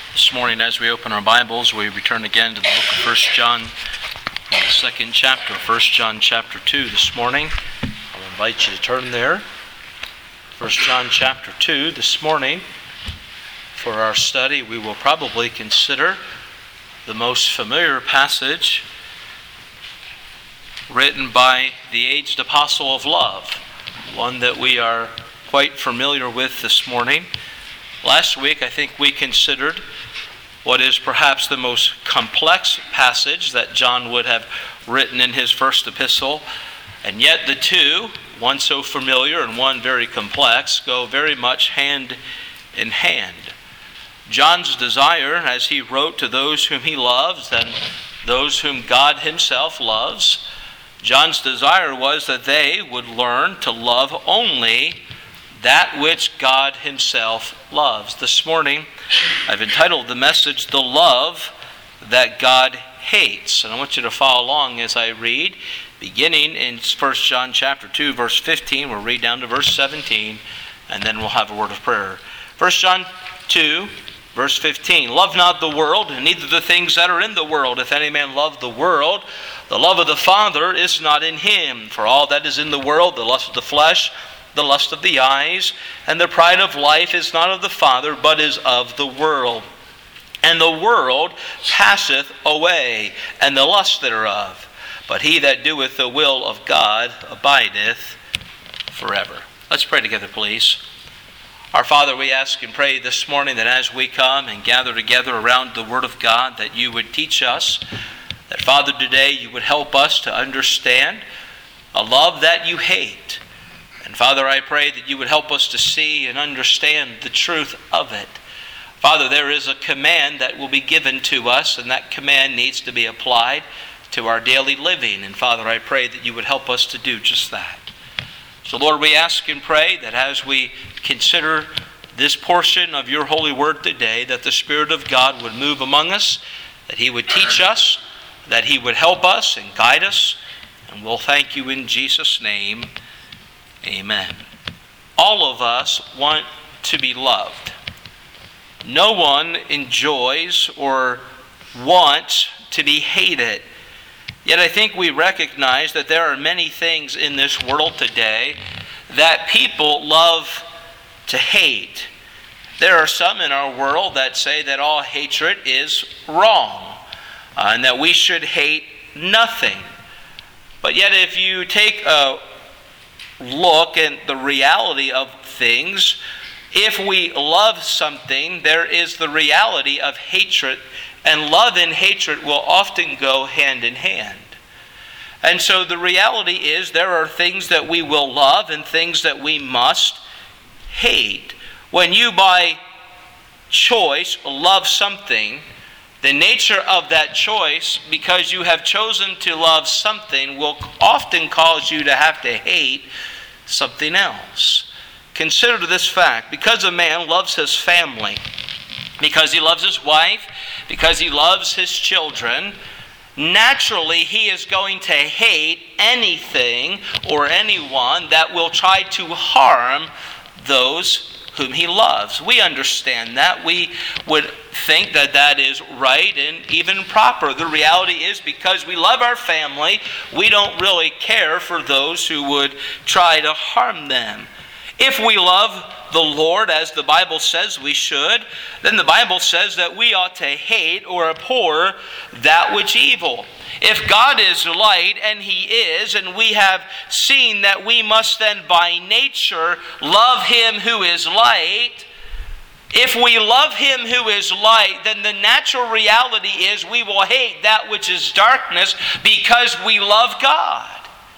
This morning, as we open our Bibles, we return again to the book of 1 John, the second chapter, 1 John chapter 2 this morning. I'll invite you to turn there. 1 John chapter 2 this morning. For our study, we will probably consider the most familiar passage written by the aged apostle of love, one that we are quite familiar with this morning. Last week, I think we considered what is perhaps the most complex passage that John would have written in his first epistle, and yet the two, one so familiar and one very complex, go very much hand in hand. John's desire, as he wrote to those whom he loves and those whom God himself loves, John's desire was that they would learn to love only that which God himself loves. This morning, I've entitled the message, The Love That God Hates. And I want you to follow along as I read, beginning in 1 John chapter 2, verse 15. We'll read down to verse 17, and then we'll have a word of prayer. 1 John 2, verse 15. Love not the world, and neither the things that are in the world. If any man love the world, the love of the Father is not in him. For all that is in the world, the lust of the flesh, the lust of the eyes, and the pride of life is not of the Father, but is of the world. And the world passeth away, and the lust thereof. But he that doeth the will of God abideth forever. Let's pray together, please. Our Father, we ask and pray this morning that as we come and gather together around the Word of God, that you would teach us, that, Father, today you would help us to understand a love that you hate. And Father, I pray that you would help us to see and understand the truth of it. Father, there is a command that will be given to us, and that command needs to be applied to our daily living. And Father, I pray that you would help us to do just that. So Lord, we ask and pray that as we consider this portion of your holy word today, that the Spirit of God would move among us, that he would teach us, that he would help us and guide us. And we'll thank you in Jesus' name. Amen. All of us want to be loved. No one enjoys or wants to be hated. Yet I think we recognize that there are many things in this world today that people love to hate. There are some in our world that say that all hatred is wrong, and that we should hate nothing. But yet if you take a look at the reality of things, if we love something, there is the reality of hatred, and love and hatred will often go hand in hand. And so the reality is there are things that we will love and things that we must hate. When you by choice love something, the nature of that choice, because you have chosen to love something, will often cause you to have to hate something else. Consider this fact. Because a man loves his family, because he loves his wife, because he loves his children, naturally he is going to hate anything or anyone that will try to harm those whom he loves. We understand that. We would think that that is right and even proper. The reality is, because we love our family, we don't really care for those who would try to harm them. If we love the Lord, as the Bible says we should, then the Bible says that we ought to hate or abhor that which evil. If God is light, and he is, and we have seen that we must then by nature love him who is light, if we love him who is light, then the natural reality is we will hate that which is darkness because we love God.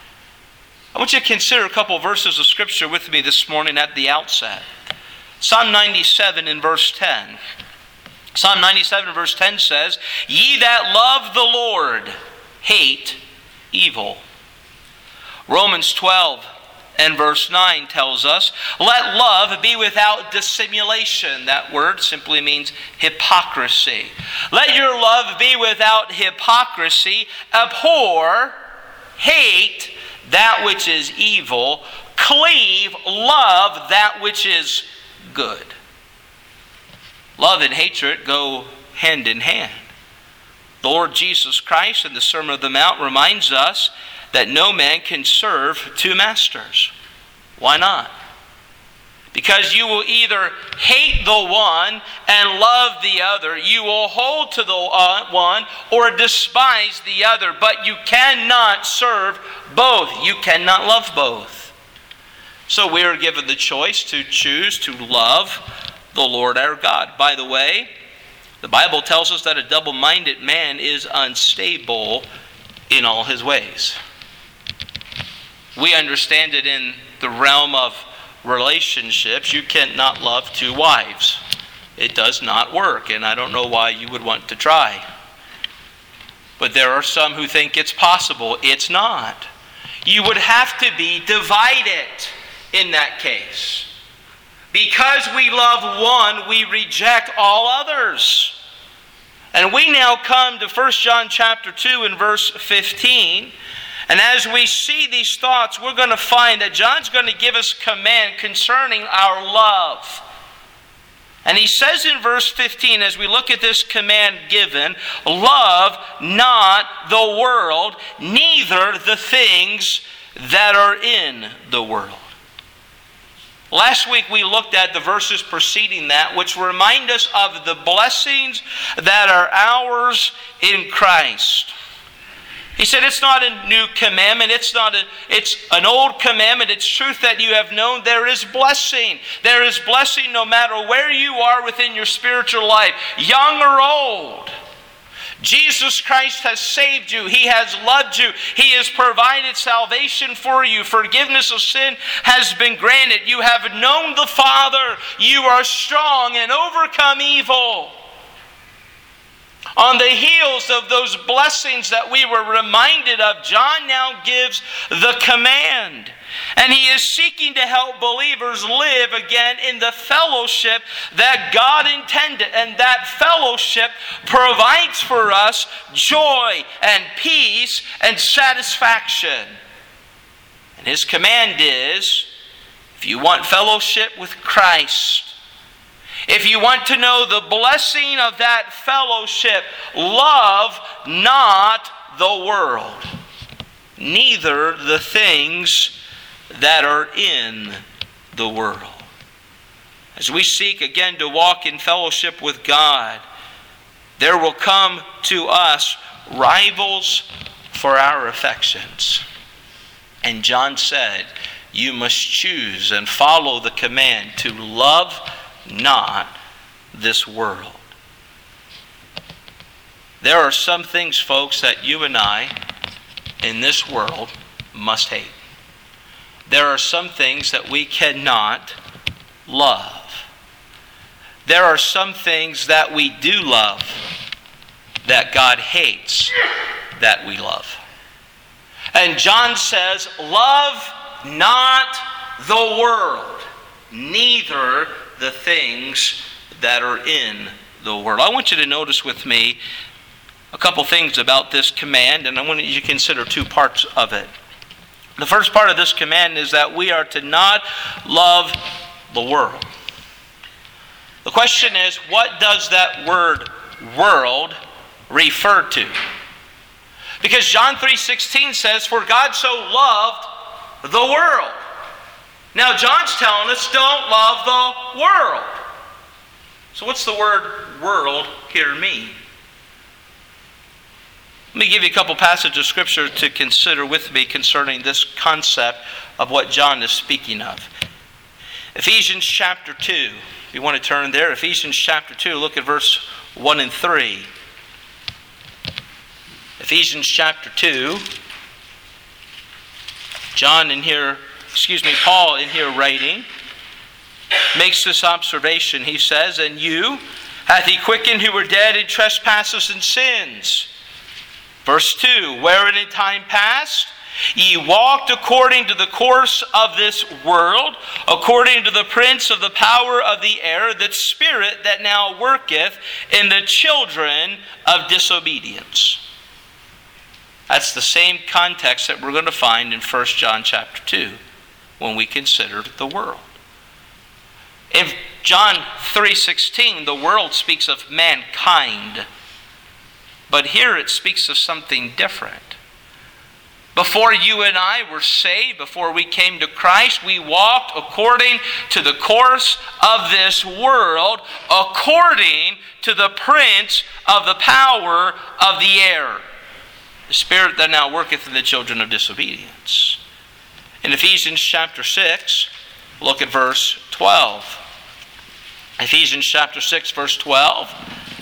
I want you to consider a couple of verses of Scripture with me this morning at the outset. Psalm 97 in verse 10. Psalm 97 in verse 10 says, "Ye that love the Lord hate evil." Romans 12 and verse 9 tells us, "Let love be without dissimulation." That word simply means hypocrisy. Let your love be without hypocrisy. Abhor, hate that which is evil. Cleave, love that which is good. Love and hatred go hand in hand. The Lord Jesus Christ in the Sermon on the Mount reminds us that no man can serve two masters. Why not? Because you will either hate the one and love the other. You will hold to the one or despise the other. But you cannot serve both. You cannot love both. So we are given the choice to choose to love the Lord our God. By the way, the Bible tells us that a double-minded man is unstable in all his ways. We understand it in the realm of relationships. You cannot love two wives. It does not work, and I don't know why you would want to try. But there are some who think it's possible. It's not. You would have to be divided in that case. Because we love one, we reject all others. And we now come to 1 John chapter 2 and verse 15. And as we see these thoughts, we're going to find that John's going to give us command concerning our love. And he says in verse 15, as we look at this command given, love not the world, neither the things that are in the world. Last week we looked at the verses preceding that, which remind us of the blessings that are ours in Christ. He said it's not a new commandment, it's an old commandment. It's truth that you have known. There is blessing. There is blessing no matter where you are within your spiritual life, young or old. Jesus Christ has saved you. He has loved you. He has provided salvation for you. Forgiveness of sin has been granted. You have known the Father. You are strong and overcome evil. On the heels of those blessings that we were reminded of, John now gives the command. And he is seeking to help believers live again in the fellowship that God intended. And that fellowship provides for us joy and peace and satisfaction. And his command is, if you want fellowship with Christ, if you want to know the blessing of that fellowship, love not the world, neither the things that are in the world. As we seek again to walk in fellowship with God, there will come to us rivals for our affections. And John said, you must choose and follow the command to love not this world. There are some things, folks, that you and I in this world must hate. There are some things that we cannot love. There are some things that we do love that God hates that we love. And John says, love not the world, neither the things that are in the world. I want you to notice with me a couple things about this command, and I want you to consider two parts of it. The first part of this command is that we are to not love the world. The question is, what does that word world refer to? Because John 3:16 says, for God so loved the world. Now John's telling us, don't love the world. So what's the word world here mean? Let me give you a couple passages of Scripture to consider with me concerning this concept of what John is speaking of. Ephesians chapter 2. If you want to turn there, Ephesians chapter 2, look at verse 1 and 3. Ephesians chapter 2. Paul in here writing, makes this observation. He says, and you hath he quickened who were dead in trespasses and sins. Verse 2, wherein in time past ye walked according to the course of this world, according to the prince of the power of the air, that spirit that now worketh in the children of disobedience. That's the same context that we're going to find in 1 John chapter 2 when we consider the world. In John 3:16, the world speaks of mankind. But here it speaks of something different. Before you and I were saved, before we came to Christ, we walked according to the course of this world, according to the prince of the power of the air, the spirit that now worketh in the children of disobedience. In Ephesians chapter 6, look at verse 12. Ephesians chapter 6, verse 12.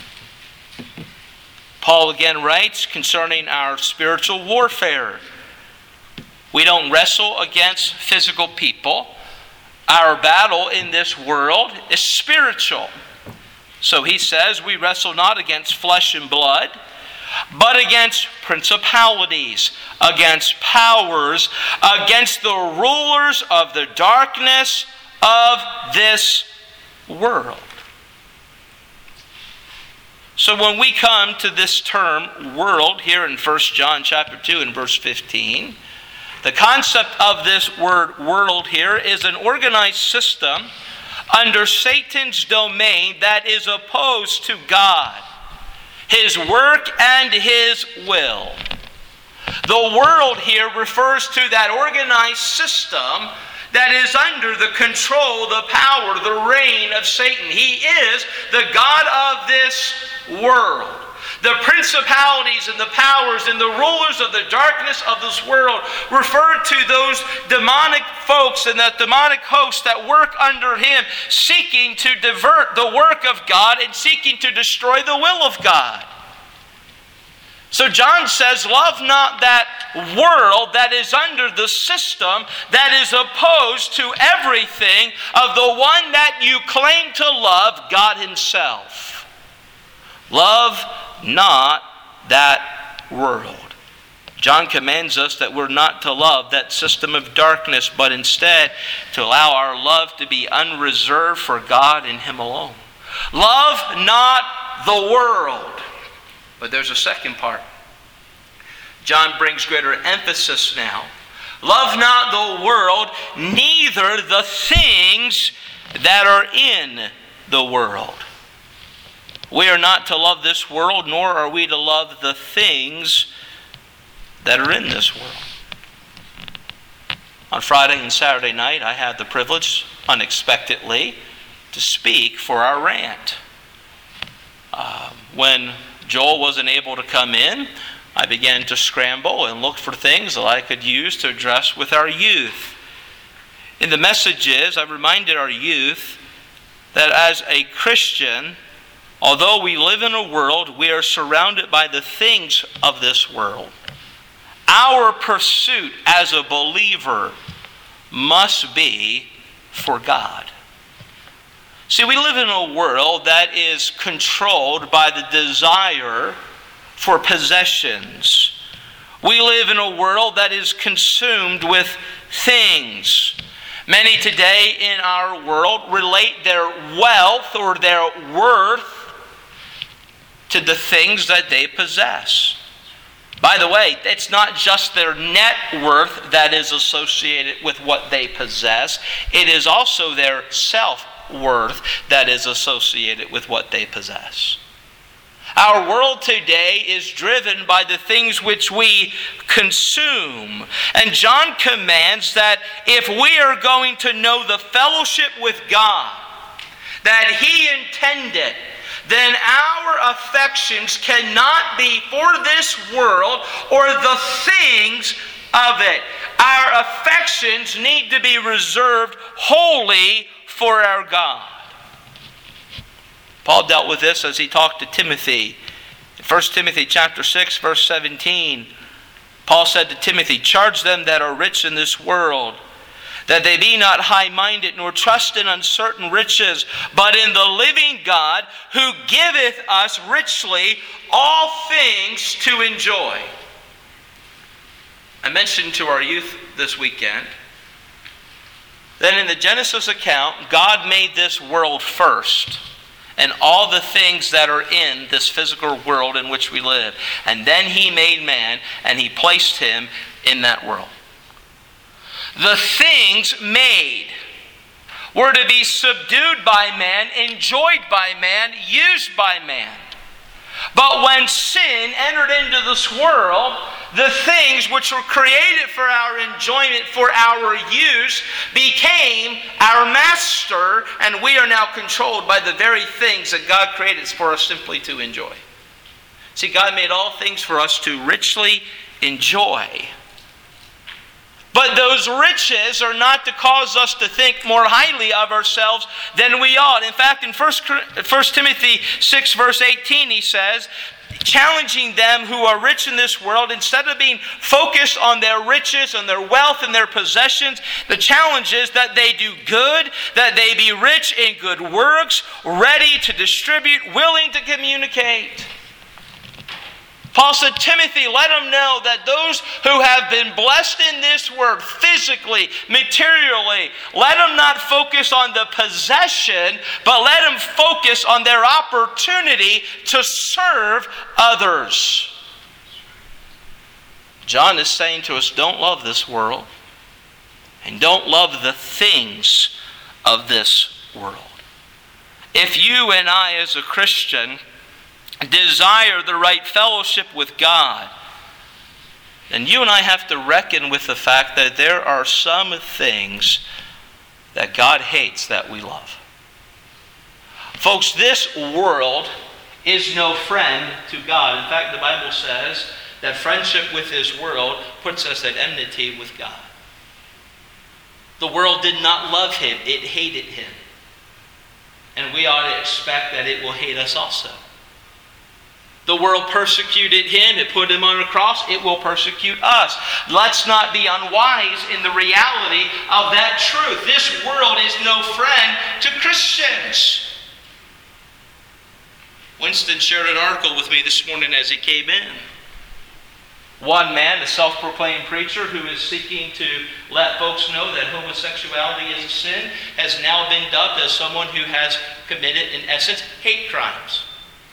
Paul again writes concerning our spiritual warfare. We don't wrestle against physical people. Our battle in this world is spiritual. So he says, we wrestle not against flesh and blood, but against principalities, against powers, against the rulers of the darkness of this world. So when we come to this term, world, here in 1 John chapter 2 and verse 15, the concept of this word world here is an organized system under Satan's domain that is opposed to God, His work and His will. The world here refers to that organized system that is under the control, the power, the reign of Satan. He is the God of this world. The principalities and the powers and the rulers of the darkness of this world refer to those demonic folks and the demonic hosts that work under him, seeking to divert the work of God and seeking to destroy the will of God. So John says, love not that world that is under the system that is opposed to everything of the one that you claim to love, God Himself. Love not that world. John commands us that we're not to love that system of darkness, but instead to allow our love to be unreserved for God and Him alone. Love not the world. But there's a second part. John brings greater emphasis now. Love not the world, neither the things that are in the world. We are not to love this world, nor are we to love the things that are in this world. On Friday and Saturday night, I had the privilege, unexpectedly, to speak for our rant. When Joel wasn't able to come in, I began to scramble and look for things that I could use to address with our youth. In the messages, I reminded our youth that as a Christian, although we live in a world, we are surrounded by the things of this world. Our pursuit as a believer must be for God. See, we live in a world that is controlled by the desire for possessions. We live in a world that is consumed with things. Many today in our world relate their wealth or their worth to the things that they possess. By the way, it's not just their net worth that is associated with what they possess. It is also their self-worth that is associated with what they possess. Our world today is driven by the things which we consume. And John commands that if we are going to know the fellowship with God that He intended, then our affections cannot be for this world or the things of it. Our affections need to be reserved wholly for our God. Paul dealt with this as he talked to Timothy. In 1 Timothy chapter 6, verse 17, Paul said to Timothy, "Charge them that are rich in this world, that they be not high-minded, nor trust in uncertain riches, but in the living God, who giveth us richly all things to enjoy." I mentioned to our youth this weekend that in the Genesis account, God made this world first, and all the things that are in this physical world in which we live. And then He made man, and He placed him in that world. The things made We're to be subdued by man, enjoyed by man, used by man. But when sin entered into this world, the things which were created for our enjoyment, for our use, became our master, and we are now controlled by the very things that God created for us simply to enjoy. See, God made all things for us to richly enjoy. But those riches are not to cause us to think more highly of ourselves than we ought. In fact, in 1 Timothy 6 verse 18 he says, challenging them who are rich in this world, instead of being focused on their riches and their wealth and their possessions, the challenge is that they do good, that they be rich in good works, ready to distribute, willing to communicate. Paul said, Timothy, let them know that those who have been blessed in this world, physically, materially, let them not focus on the possession, but let them focus on their opportunity to serve others. John is saying to us, don't love this world, and don't love the things of this world. If you and I as a Christian desire the right fellowship with God, then you and I have to reckon with the fact that there are some things that God hates that we love. Folks, this world is no friend to God. In fact, the Bible says that friendship with this world puts us at enmity with God. The world did not love him, it hated him. And we ought to expect that it will hate us also. The world persecuted him. It put him on a cross. It will persecute us. Let's not be unwise in the reality of that truth. This world is no friend to Christians. Winston shared an article with me this morning as he came in. One man, a self-proclaimed preacher who is seeking to let folks know that homosexuality is a sin, has now been dubbed as someone who has committed, in essence, hate crimes.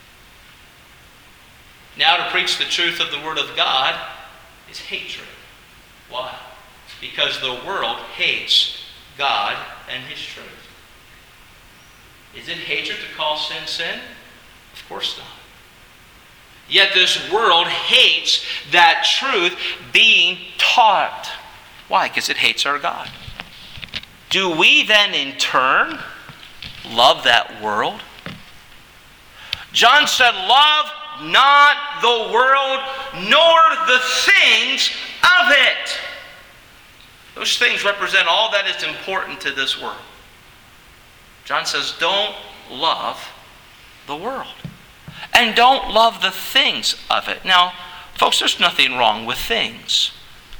Now to preach the truth of the Word of God is hatred. Why? Because the world hates God and His truth. Is it hatred to call sin sin? Of course not. Yet this world hates that truth being taught. Why? Because it hates our God. Do we then in turn love that world? John said, love not the world, nor the things of it. Those things represent all that is important to this world. John says, don't love the world. And don't love the things of it. Now, folks, there's nothing wrong with things.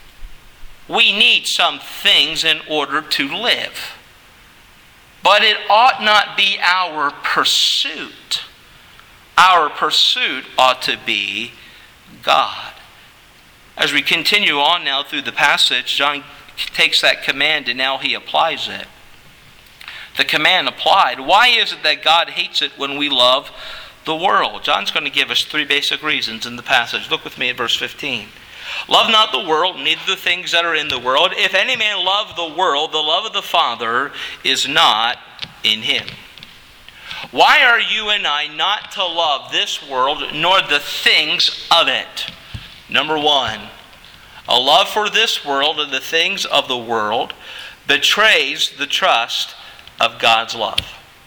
We need some things in order to live. But it ought not be our pursuit. Our pursuit ought to be God. As we continue on now through the passage, John takes that command and now he applies it. The command applied. Why is it that God hates it when we love the world? John's going to give us three basic reasons in the passage. Look with me at verse 15. Love not the world, neither the things that are in the world. If any man love the world, the love of the Father is not in him. Why are you and I not to love this world nor the things of it? Number one, a love for this world and the things of the world betrays the trust of God's love.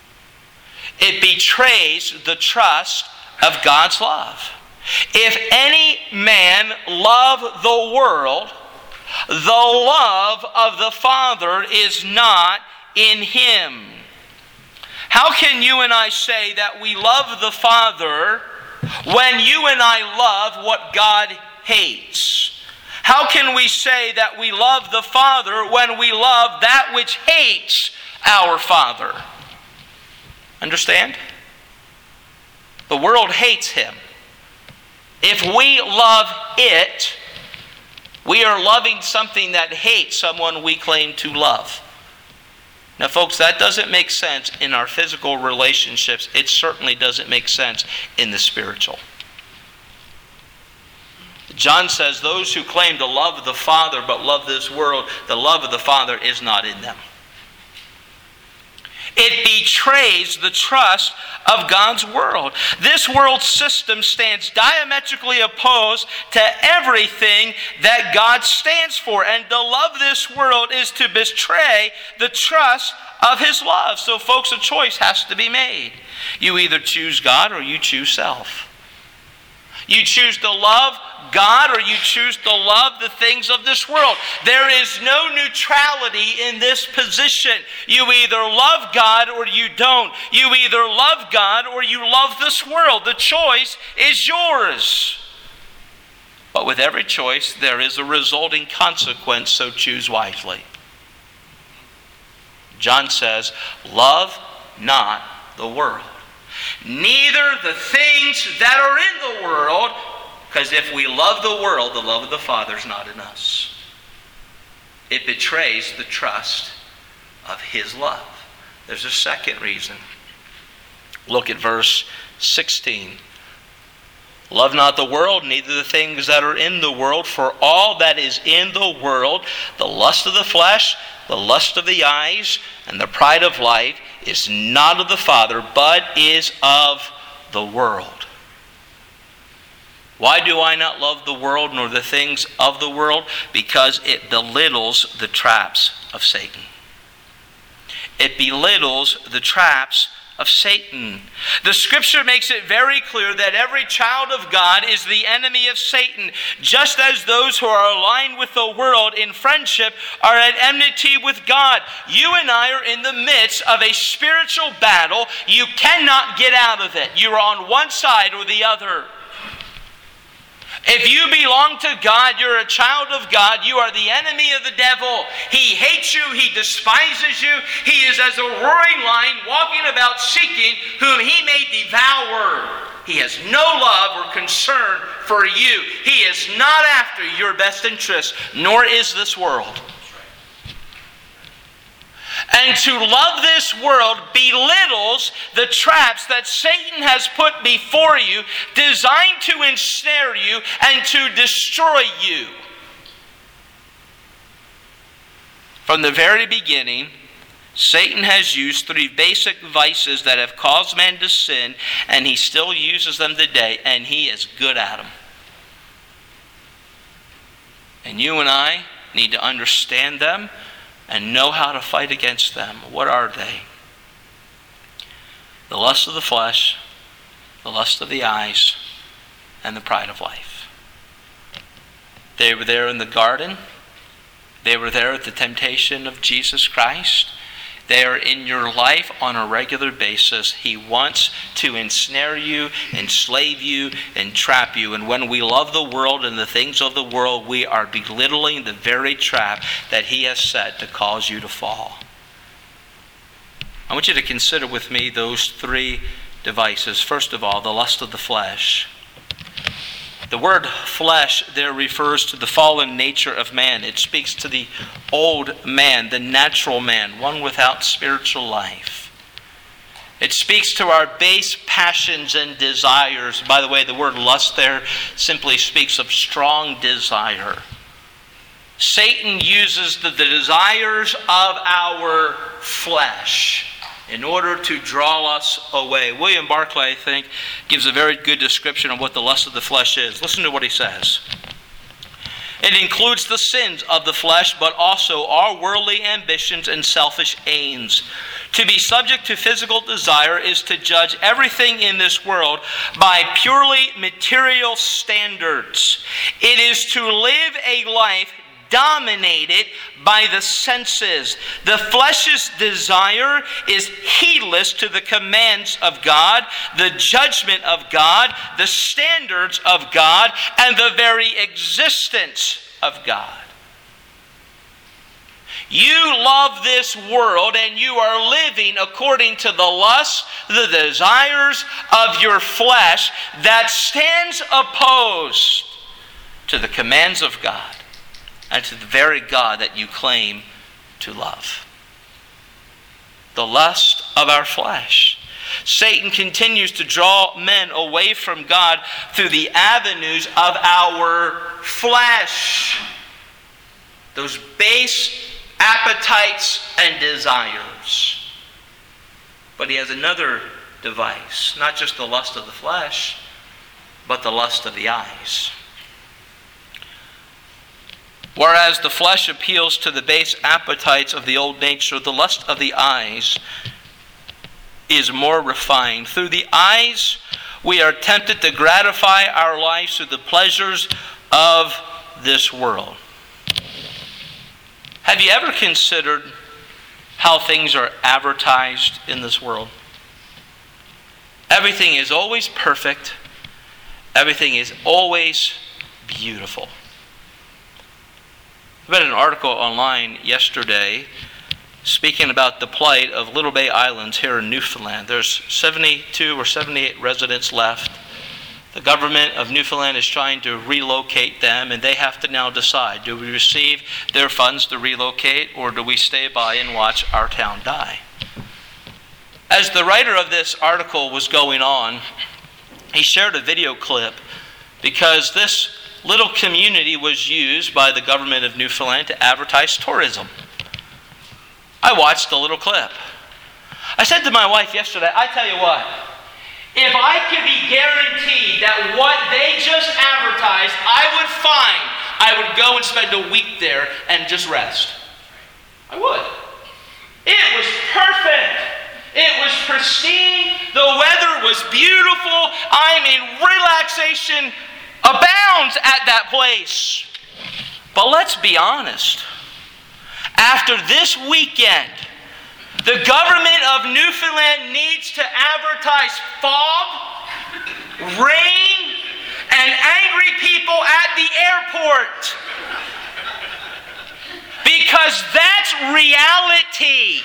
It betrays the trust of God's love. If any man love the world, the love of the Father is not in him. How can you and I say that we love the Father when you and I love what God hates? How can we say that we love the Father when we love that which hates our Father? Understand? The world hates him. If we love it, we are loving something that hates someone we claim to love. Now, folks, that doesn't make sense in our physical relationships. It certainly doesn't make sense in the spiritual. John says those who claim to love the Father but love this world, the love of the Father is not in them. It betrays the trust of God's world. This world system stands diametrically opposed to everything that God stands for. And to love this world is to betray the trust of His love. So folks, a choice has to be made. You either choose God or you choose self. You choose to love God or you choose to love the things of this world. There is no neutrality in this position. You either love God or you don't. You either love God or you love this world. The choice is yours. But with every choice, there is a resulting consequence, so choose wisely. John says, love not the world, neither the things that are in the world, because if we love the world, the love of the Father is not in us. It betrays the trust of His love. There's a second reason. Look at verse 16. Love not the world, neither the things that are in the world, for all that is in the world, the lust of the flesh, the lust of the eyes, and the pride of life, is not of the Father, but is of the world. Why do I not love the world nor the things of the world? Because it belittles the traps of Satan. It belittles the traps of Satan. The Scripture makes it very clear that every child of God is the enemy of Satan, just as those who are aligned with the world in friendship are at enmity with God. You and I are in the midst of a spiritual battle. You cannot get out of it. You're on one side or the other. If you belong to God, you're a child of God, you are the enemy of the devil. He hates you, he despises you. He is as a roaring lion walking about seeking whom he may devour. He has no love or concern for you. He is not after your best interest, nor is this world. And to love this world belittles the traps that Satan has put before you, designed to ensnare you and to destroy you. From the very beginning, Satan has used three basic vices that have caused man to sin, and he still uses them today, and he is good at them. And you and I need to understand them and know how to fight against them. What are they? The lust of the flesh, the lust of the eyes, and the pride of life. They were there in the garden. They were there at the temptation of Jesus Christ. They are in your life on a regular basis. He wants to ensnare you, enslave you, and trap you. And when we love the world and the things of the world, we are belittling the very trap that he has set to cause you to fall. I want you to consider with me those three devices. First of all, the lust of the flesh. The word flesh there refers to the fallen nature of man. It speaks to the old man, the natural man, one without spiritual life. It speaks to our base passions and desires. By the way, the word lust there simply speaks of strong desire. Satan uses the desires of our flesh in order to draw us away. William Barclay, I think, gives a very good description of what the lust of the flesh is. Listen to what he says. It includes the sins of the flesh, but also our worldly ambitions and selfish aims. To be subject to physical desire is to judge everything in this world by purely material standards. It is to live a life dominated by the senses. The flesh's desire is heedless to the commands of God, the judgment of God, the standards of God, and the very existence of God. You love this world and you are living according to the lusts, the desires of your flesh that stands opposed to the commands of God and to the very God that you claim to love. The lust of our flesh. Satan continues to draw men away from God through the avenues of our flesh. Those base appetites and desires. But he has another device, not just the lust of the flesh, but the lust of the eyes. Whereas the flesh appeals to the base appetites of the old nature, the lust of the eyes is more refined. Through the eyes, we are tempted to gratify our lives through the pleasures of this world. Have you ever considered how things are advertised in this world? Everything is always perfect. Everything is always beautiful. I read an article online yesterday speaking about the plight of Little Bay Islands here in Newfoundland. There's 72 or 78 residents left. The government of Newfoundland is trying to relocate them, and they have to now decide, do we receive their funds to relocate, or do we stay by and watch our town die? As the writer of this article was going on, he shared a video clip because this little community was used by the government of Newfoundland to advertise tourism. I watched the little clip. I said to my wife yesterday, I tell you what, if I could be guaranteed that what they just advertised I would go and spend a week there and just rest. I would. It was perfect. It was pristine. The weather was beautiful. I mean, relaxation abounds at that place. But let's be honest. After this weekend, the government of Newfoundland needs to advertise fog, rain, and angry people at the airport. Because that's reality.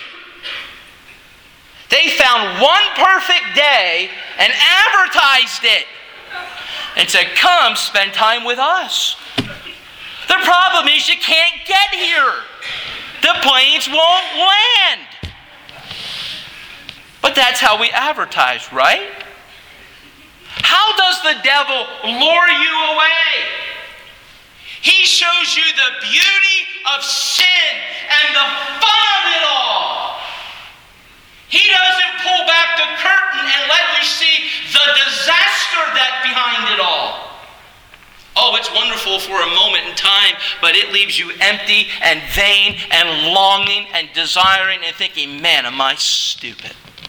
They found one perfect day and advertised it and said, come spend time with us. The problem is you can't get here. The planes won't land. But that's how we advertise, right? How does the devil lure you away? He shows you the beauty of sin and the fun of it all. He doesn't pull back the curtain and let you see the disaster that's behind it all. Oh, it's wonderful for a moment in time, but it leaves you empty and vain and longing and desiring and thinking, man, am I stupid?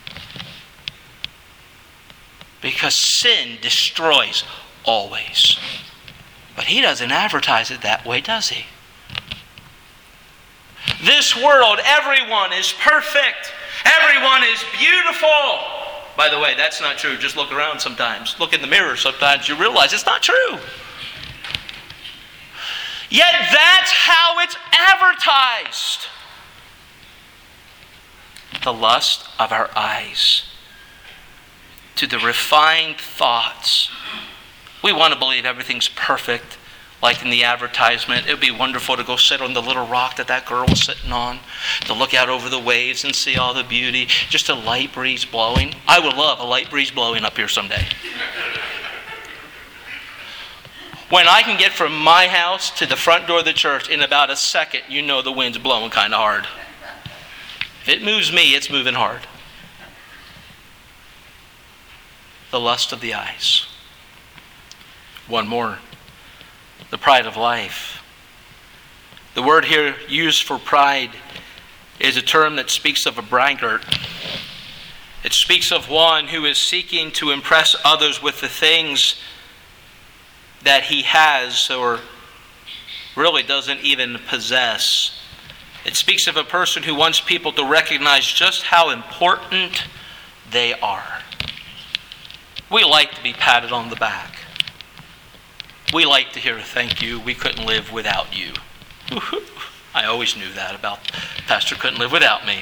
Because sin destroys always. But he doesn't advertise it that way, does he? This world, everyone is perfect. Everyone is beautiful. By the way, that's not true. Just look around sometimes. Look in the mirror sometimes. You realize it's not true. Yet that's how it's advertised. The lust of our eyes. To the refined thoughts. We want to believe everything's perfect, like in the advertisement. It would be wonderful to go sit on the little rock that girl was sitting on, to look out over the waves and see all the beauty, just a light breeze blowing. I would love a light breeze blowing up here someday. When I can get from my house to the front door of the church in about a second, you know the wind's blowing kind of hard. If it moves me, it's moving hard. The lust of the eyes. One more. The pride of life. The word here used for pride is a term that speaks of a braggart. It speaks of one who is seeking to impress others with the things that he has or really doesn't even possess. It speaks of a person who wants people to recognize just how important they are. We like to be patted on the back. We like to hear, thank you, we couldn't live without you. I always knew that about Pastor couldn't live without me.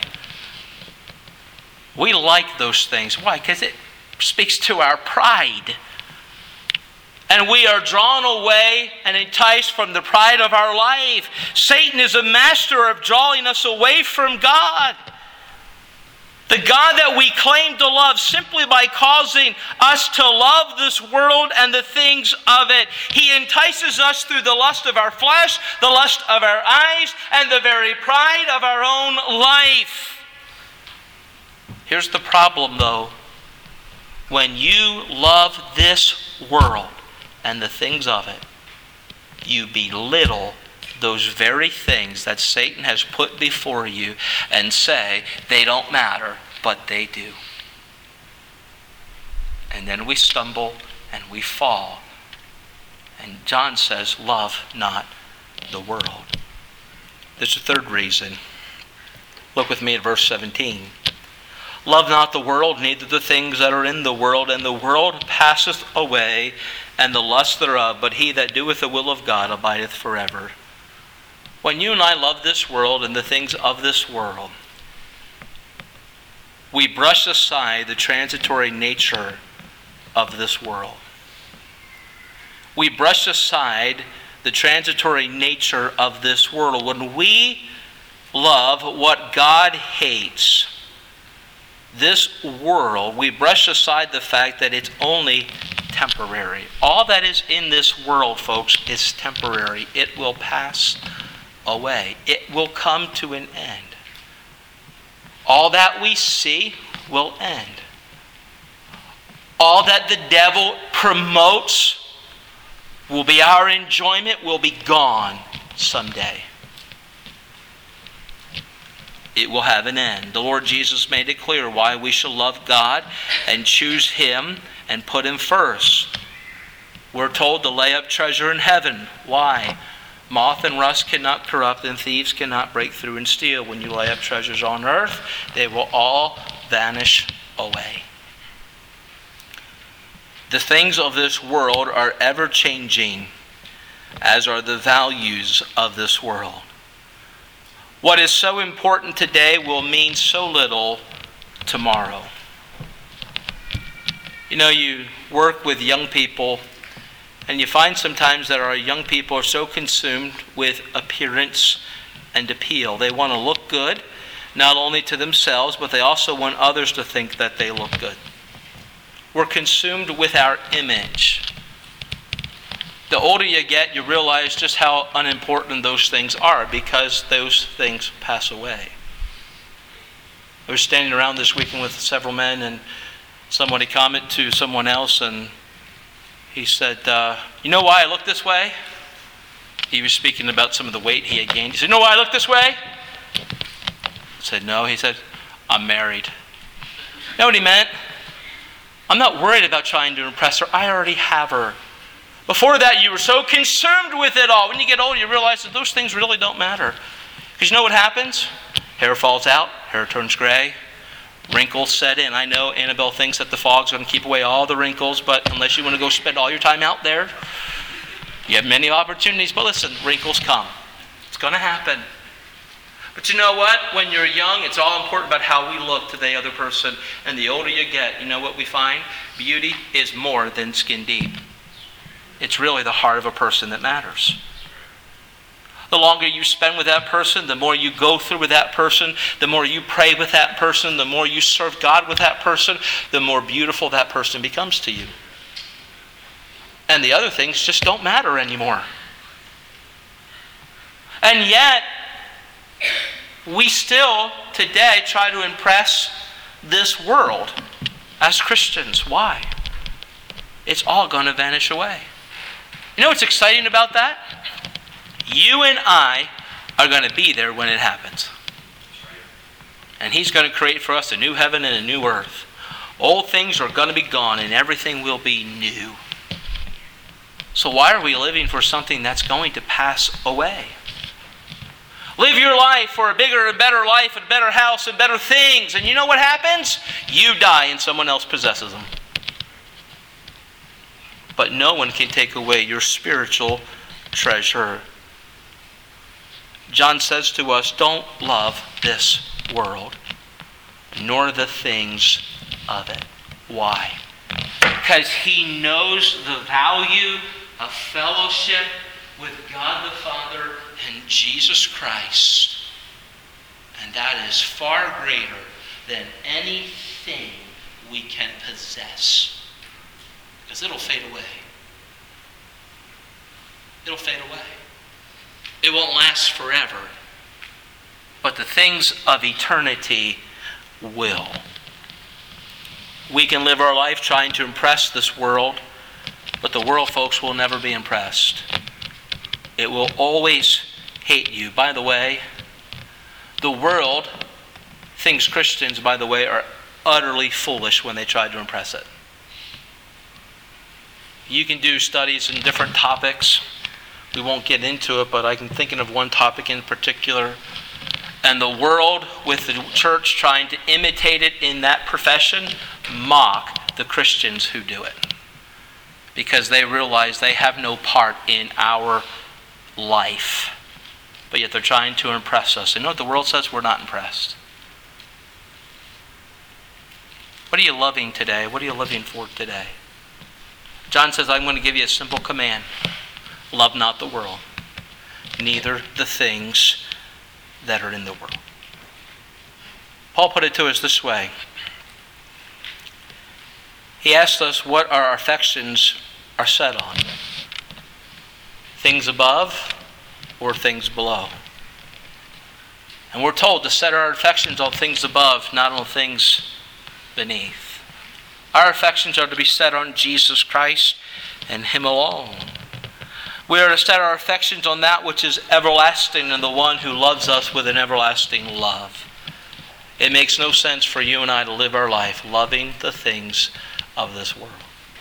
We like those things. Why? Because it speaks to our pride. And we are drawn away and enticed from the pride of our life. Satan is a master of drawing us away from God. The God that we claim to love simply by causing us to love this world and the things of it. He entices us through the lust of our flesh, the lust of our eyes, and the very pride of our own life. Here's the problem, though. When you love this world and the things of it, you belittle those very things that Satan has put before you and say they don't matter, but they do. And then we stumble and we fall. And John says, love not the world. There's a third reason. Look with me at verse 17. Love not the world, neither the things that are in the world. And the world passeth away, and the lust thereof. But he that doeth the will of God abideth forever. When you and I love this world and the things of this world, we brush aside the transitory nature of this world. We brush aside the transitory nature of this world. When we love what God hates, this world, we brush aside the fact that it's only temporary. All that is in this world, folks, is temporary. It will pass away. It will come to an end. All that we see will end. All that the devil promotes will be our enjoyment, will be gone someday. It will have an end. The Lord Jesus made it clear why we shall love God and choose Him and put Him first. We're told to lay up treasure in heaven. Why? Moth and rust cannot corrupt, and thieves cannot break through and steal. When you lay up treasures on earth, they will all vanish away. The things of this world are ever changing, as are the values of this world. What is so important today will mean so little tomorrow. You know, you work with young people, and you find sometimes that our young people are so consumed with appearance and appeal. They want to look good, not only to themselves, but they also want others to think that they look good. We're consumed with our image. The older you get, you realize just how unimportant those things are, because those things pass away. I was standing around this weekend with several men, and somebody commented to someone else, and he said, you know why I look this way? He was speaking about some of the weight he had gained. He said, you know why I look this way? I said, no. He said, I'm married. You know what he meant? I'm not worried about trying to impress her. I already have her. Before that, you were so consumed with it all. When you get older, you realize that those things really don't matter. Because you know what happens? Hair falls out, hair turns gray, wrinkles set in. I know Annabelle thinks that the fog's going to keep away all the wrinkles, but unless you want to go spend all your time out there, you have many opportunities. But listen, wrinkles come. It's going to happen. But you know what? When you're young, it's all important about how we look to the other person. And the older you get, you know what we find? Beauty is more than skin deep. It's really the heart of a person that matters. The longer you spend with that person, the more you go through with that person, the more you pray with that person, the more you serve God with that person, the more beautiful that person becomes to you. And the other things just don't matter anymore. And yet, we still today try to impress this world as Christians. Why? It's all going to vanish away. You know what's exciting about that? You and I are going to be there when it happens. And He's going to create for us a new heaven and a new earth. Old things are going to be gone and everything will be new. So why are we living for something that's going to pass away? Live your life for a bigger and better life and better house and better things. And you know what happens? You die and someone else possesses them. But no one can take away your spiritual treasure. John says to us, don't love this world, nor the things of it. Why? Because he knows the value of fellowship with God the Father and Jesus Christ. And that is far greater than anything we can possess. Because it'll fade away. It'll fade away. It won't last forever. But the things of eternity will. We can live our life trying to impress this world, but the world, folks, will never be impressed. It will always hate you. By the way, the world thinks Christians, by the way, are utterly foolish when they try to impress it. You can do studies in different topics. We won't get into it, but I'm thinking of one topic in particular. And the world, with the church trying to imitate it in that profession, mock the Christians who do it. Because they realize they have no part in our life. But yet they're trying to impress us. And you know what the world says? We're not impressed. What are you loving today? What are you living for today? John says, I'm going to give you a simple command. Love not the world, neither the things that are in the world. Paul put it to us this way. He asked us what our affections are set on. Things above or things below. And we're told to set our affections on things above, not on things beneath. Our affections are to be set on Jesus Christ and Him alone. We are to set our affections on that which is everlasting and the one who loves us with an everlasting love. It makes no sense for you and I to live our life loving the things of this world.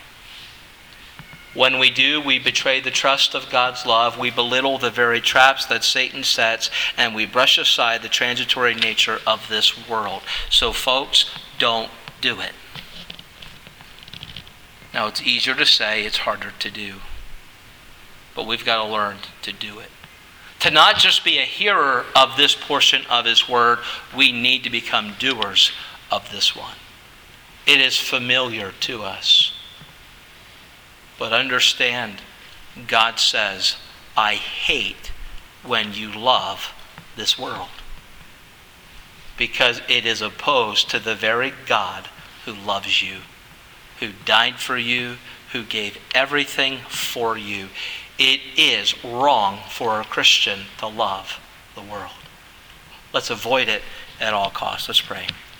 When we do, we betray the trust of God's love. We belittle the very traps that Satan sets, and we brush aside the transitory nature of this world. So folks, don't do it. Now, it's easier to say, it's harder to do. But we've got to learn to do it. To not just be a hearer of this portion of His Word, we need to become doers of this one. It is familiar to us. But understand, God says, I hate when you love this world. Because it is opposed to the very God who loves you, who died for you, who gave everything for you. It is wrong for a Christian to love the world. Let's avoid it at all costs. Let's pray.